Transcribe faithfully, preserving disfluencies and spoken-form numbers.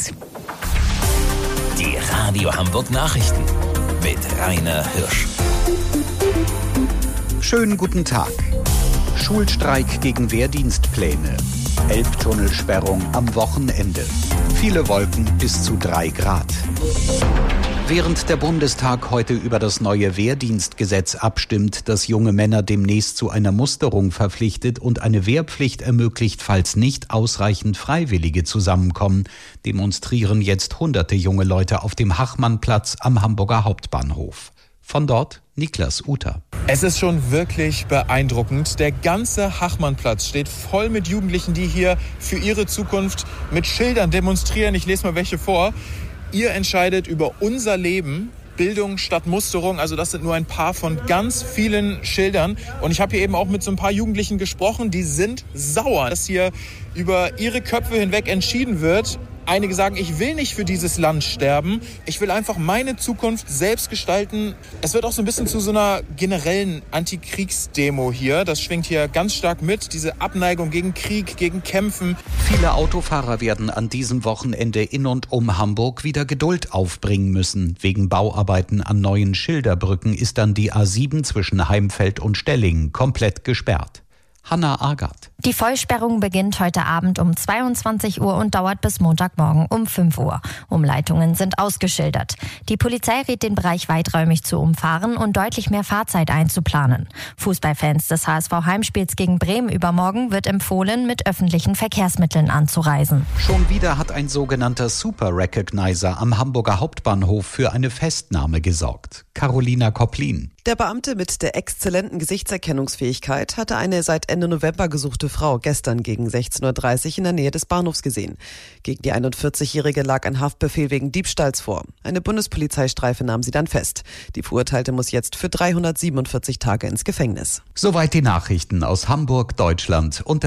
eins. Die Radio Hamburg Nachrichten mit Rainer Hirsch. Schönen guten Tag. Schulstreik gegen Wehrdienstpläne. Elbtunnelsperrung am Wochenende. Viele Wolken bis zu drei Grad. Während der Bundestag heute über das neue Wehrdienstgesetz abstimmt, das junge Männer demnächst zu einer Musterung verpflichtet und eine Wehrpflicht ermöglicht, falls nicht ausreichend Freiwillige zusammenkommen, demonstrieren jetzt hunderte junge Leute auf dem Hachmannplatz am Hamburger Hauptbahnhof. Von dort Niklas Uter. Es ist schon wirklich beeindruckend. Der ganze Hachmannplatz steht voll mit Jugendlichen, die hier für ihre Zukunft mit Schildern demonstrieren. Ich lese mal welche vor. Ihr entscheidet über unser Leben. Bildung statt Musterung, also das sind nur ein paar von ganz vielen Schildern. Und ich habe hier eben auch mit so ein paar Jugendlichen gesprochen, die sind sauer, dass hier über ihre Köpfe hinweg entschieden wird. Einige sagen, ich will nicht für dieses Land sterben, ich will einfach meine Zukunft selbst gestalten. Es wird auch so ein bisschen zu so einer generellen Antikriegsdemo hier. Das schwingt hier ganz stark mit, diese Abneigung gegen Krieg, gegen Kämpfen. Viele Autofahrer werden an diesem Wochenende in und um Hamburg wieder Geduld aufbringen müssen. Wegen Bauarbeiten an neuen Schilderbrücken ist dann die A sieben zwischen Heimfeld und Stellingen komplett gesperrt. Hanna Agard. Die Vollsperrung beginnt heute Abend um zweiundzwanzig Uhr und dauert bis Montagmorgen um fünf Uhr. Umleitungen sind ausgeschildert. Die Polizei rät, den Bereich weiträumig zu umfahren und deutlich mehr Fahrzeit einzuplanen. Fußballfans des H S V-Heimspiels gegen Bremen übermorgen wird empfohlen, mit öffentlichen Verkehrsmitteln anzureisen. Schon wieder hat ein sogenannter Super Recognizer am Hamburger Hauptbahnhof für eine Festnahme gesorgt. Carolina Kopplin. Der Beamte mit der exzellenten Gesichtserkennungsfähigkeit hatte eine seit Ende November gesuchte Frau gestern gegen sechzehn Uhr dreißig in der Nähe des Bahnhofs gesehen. Gegen die einundvierzigjährige lag ein Haftbefehl wegen Diebstahls vor. Eine Bundespolizeistreife nahm sie dann fest. Die Verurteilte muss jetzt für dreihundertsiebenundvierzig Tage ins Gefängnis. Soweit die Nachrichten aus Hamburg, Deutschland und